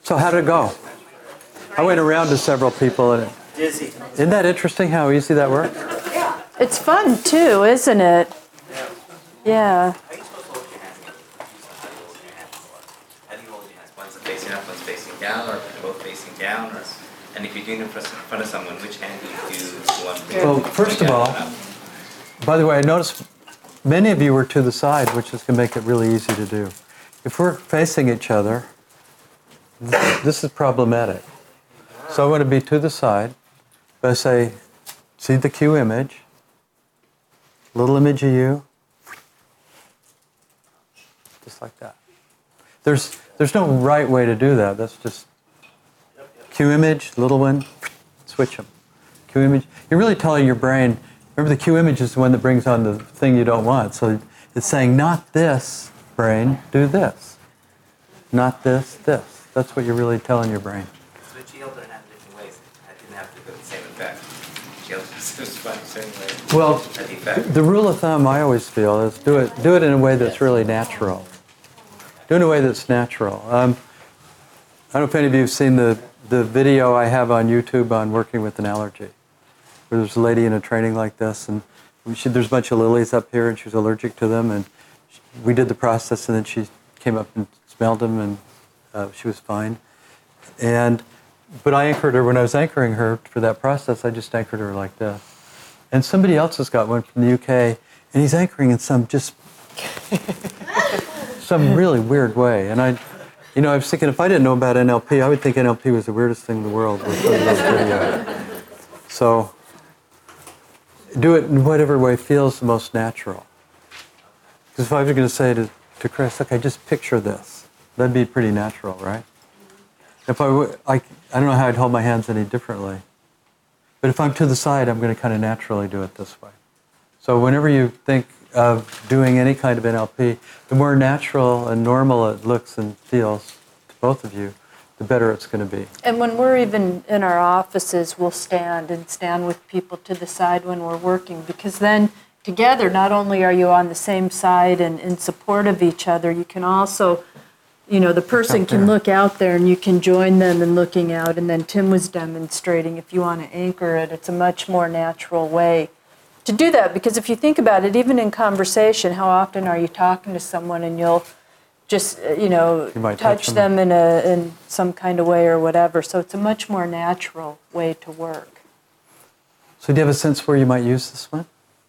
So how did it go? I went around to several people, and isn't that interesting how easy that works? It's fun too, isn't it? Yeah. How do you supposed to hold your hands? How do you hold your hands? One's facing up, one's facing down, or both facing down? And if you're doing it in front of someone, which hand do you do? Well, first of all, by the way, I noticed many of you were to the side, which is going to make it really easy to do. If we're facing each other, this is problematic. So I want to be to the side, but I say, see the cue image, little image of you, just like that. There's no right way to do that. That's just cue image, little one, switch them. Cue image. You're really telling your brain, remember the cue image is the one that brings on the thing you don't want. So it's saying, not this, brain, do this. Not this, this. That's what you're really telling your brain. So she held her hand different ways. I didn't have to go the same effect. She held it the same way. Well, the rule of thumb I always feel is do it in a way that's really natural. Do it in a way that's natural. I don't know if any of you have seen the video I have on YouTube on working with an allergy, where there's a lady in a training like this, and there's a bunch of lilies up here, and she was allergic to them, and we did the process, and then she came up and smelled them, and she was fine. But I anchored her, when I was anchoring her for that process, I just anchored her like this. And somebody else has got one from the UK, and he's anchoring in some really weird way. And I was thinking, if I didn't know about NLP, I would think NLP was the weirdest thing in the world with some of those videos. So do it in whatever way feels the most natural. Because if I was going to say to Chris, look, I just picture this. That'd be pretty natural, right? If I don't know how I'd hold my hands any differently. But if I'm to the side, I'm going to kind of naturally do it this way. So whenever you think of doing any kind of NLP, the more natural and normal it looks and feels to both of you, the better it's going to be. And when we're even in our offices, we'll stand with people to the side when we're working, because then together, not only are you on the same side and in support of each other, you can also, the person can look out there and you can join them in looking out. And then Tim was demonstrating, if you want to anchor it, it's a much more natural way to do that. Because if you think about it, even in conversation, how often are you talking to someone and you'll just, touch them in some kind of way or whatever. So it's a much more natural way to work. So do you have a sense where you might use this one?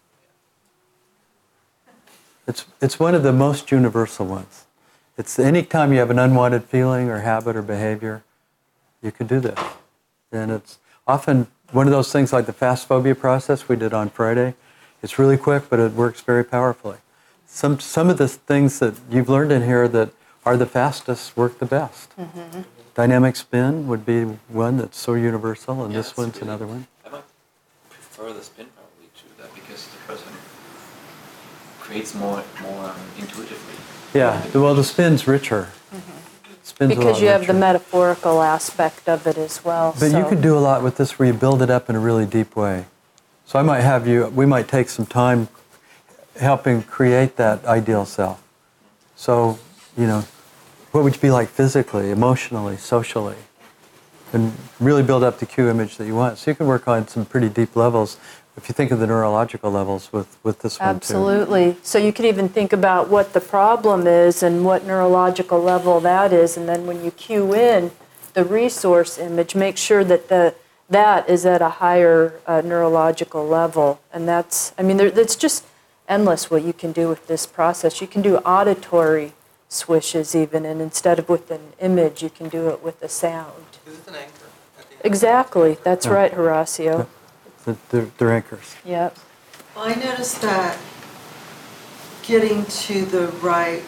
It's one of the most universal ones. It's any time you have an unwanted feeling or habit or behavior, you can do this. And it's often one of those things like the fast phobia process we did on Friday. It's really quick, but it works very powerfully. Some of the things that you've learned in here that are the fastest work the best. Mm-hmm. Dynamic spin would be one that's so universal, and this one's really another one. I might prefer the spin probably to that, because the person creates more intuitively. Yeah, well, the spin's richer. Mm-hmm. Spin's because you richer. Have the metaphorical aspect of it as well. But you could do a lot with this where you build it up in a really deep way. So we might take some time helping create that ideal self. So, what would you be like physically, emotionally, socially? And really build up the cue image that you want. So you can work on some pretty deep levels if you think of the neurological levels with this one too. Absolutely. So you could even think about what the problem is and what neurological level that is, and then when you cue in the resource image, make sure that that is at a higher neurological level. And it's just endless what you can do with this process. You can do auditory swishes even, and instead of with an image, you can do it with a sound. Is it an anchor? Exactly. That's right, Horacio. Yeah. They're anchors. Yep. Well, I noticed that getting to the right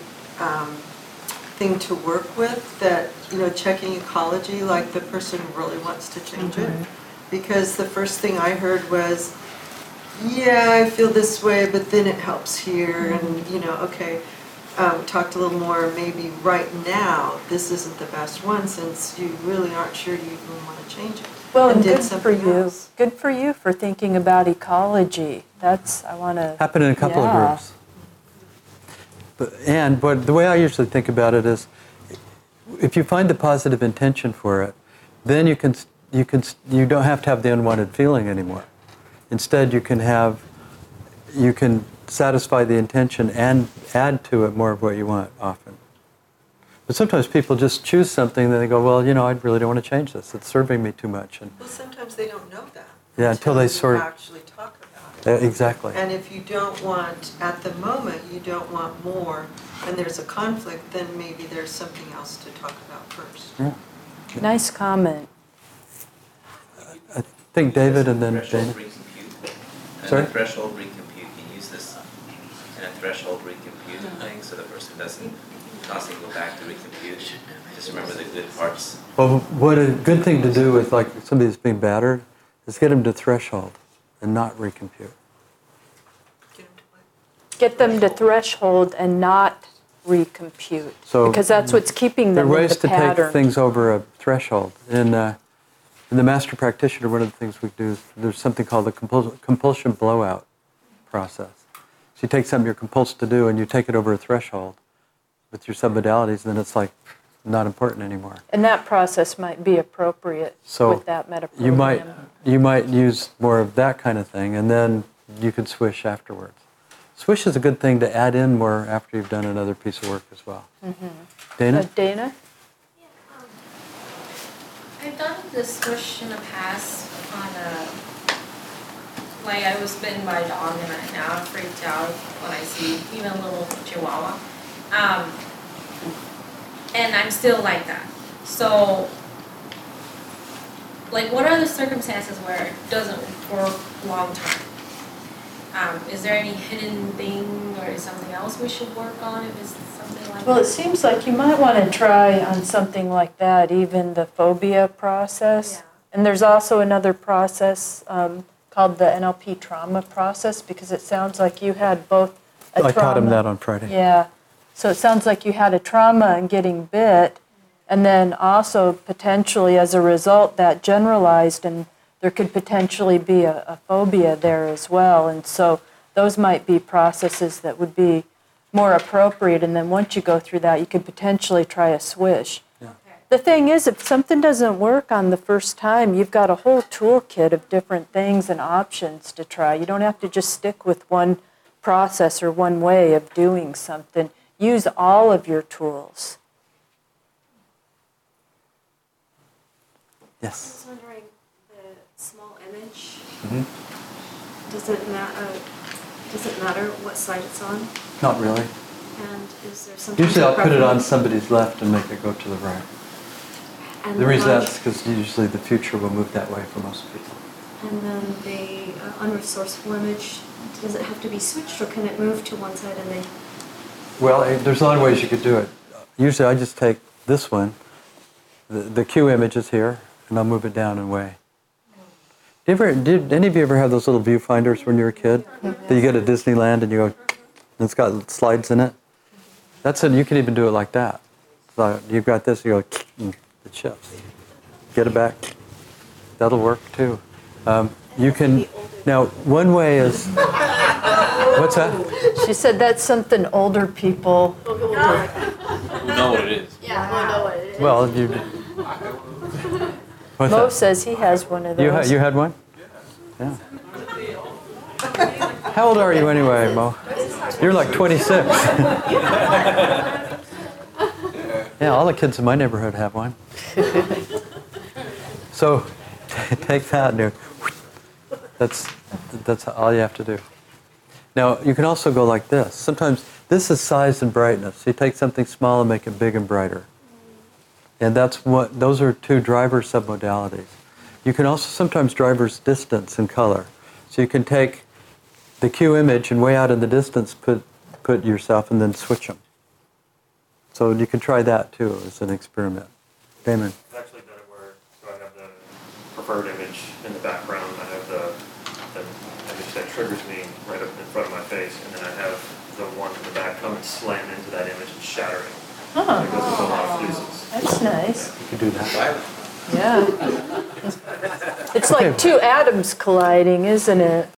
thing to work with, that, checking ecology, like the person really wants to change it. Because the first thing I heard was, yeah, I feel this way, but then it helps here, and, okay, talked a little more, maybe right now, this isn't the best one, since you really aren't sure you even want to change it. Well, and good for you. Else. Good for you for thinking about ecology. I want to... Happen in a couple of groups. But the way I usually think about it is, if you find the positive intention for it, then you don't have to have the unwanted feeling anymore. Instead, you can satisfy the intention and add to it more of what you want often. But sometimes people just choose something and they go, well, I really don't want to change this. It's serving me too much. And Well, sometimes they don't know that. Yeah, until they you sort of- actually talk about it. exactly. And if you don't want, at the moment, you don't want more, and there's a conflict, then maybe there's something else to talk about first. Yeah. Nice comment. I think David and then Threshold Dana. recompute. And Sorry? the threshold recompute, you use this in a threshold recompute thing, so the person doesn't constantly go back to recompute. Just remember the good parts. Well, what a good thing to do with like somebody that's being battered is get them to threshold and not recompute. Get 'em to what? Get them to threshold and not recompute. So because that's what's keeping There them are in ways the to take pattern. things over a threshold. In the Master Practitioner, one of the things we do is there's something called the compulsion blowout process. So you take something you're compulsed to do and you take it over a threshold with your submodalities, and then it's like not important anymore. And that process might be appropriate So with that meta you might program. use more of that kind of thing, and then you can swish afterwards. Swish is a good thing to add in more after you've done another piece of work as well. Dana? Dana? I've done this swish in the past on like I was bitten by a dog and I now freaked out when I see even a little chihuahua. And I'm still like that. So, like what are the circumstances where it doesn't work long term? Is there any hidden thing or something else we should work on if it's something like Well, that? it seems like you might want to try on something like that, even the phobia process. Yeah. And there's also another process called the NLP trauma process, because it sounds like you had both a trauma. I taught him that on Friday. Yeah. So it sounds like you had a trauma in getting bit, and then also potentially as a result that generalized, and there could potentially be a phobia there as well. And so those might be processes that would be more appropriate. And then once you go through that, you could potentially try a swish. Yeah. The thing is, if something doesn't work on the first time, you've got a whole toolkit of different things and options to try. You don't have to just stick with one process or one way of doing something. Use all of your tools. I Yes. was wondering, the small image, Mm-hmm. does it matter what side it's on? Not really. And is there something? Usually I'll put it on preference? somebody's left and make it go to the right. And The reason large- that's because usually the future will move that way for most people. And then the unresourceful image, does it have to be switched or can it move to one side and then? Well, there's a lot of ways you could do it. Usually I just take this one, the Q image is here, and I'll move it down and away. Did any of you ever have those little viewfinders when you were a kid? That you get at Disneyland and you go, and it's got slides in it? That's it, you can even do it like that. So you've got this, you go, and it shifts. Get it back. That'll work too. You can, now one way is, what's that? She said that's something older people. We know what it is. Yeah, I know what it is. Well, you. What's Mo that? says he has one of You, those. you had one? Yeah. How old are you anyway, Mo? You're like 26. Yeah, all the kids in my neighborhood have one. So take that and do, that's all you have to do. Now, you can also go like this. Sometimes this is size and brightness. You take something small and make it big and brighter. And those are two driver submodalities. You can also sometimes drivers distance and color. So you can take the Q image and way out in the distance put yourself and then switch them. So you can try that too as an experiment. Damon. I've actually done it where, so I have the preferred image in the background, I have the image that triggers me right up in front of my face, and then I have the one in the back come and slam into that image and shatter it. Huh. It goes with a lot of fuses. That's nice. You can do that. Yeah. It's like two atoms colliding, isn't it?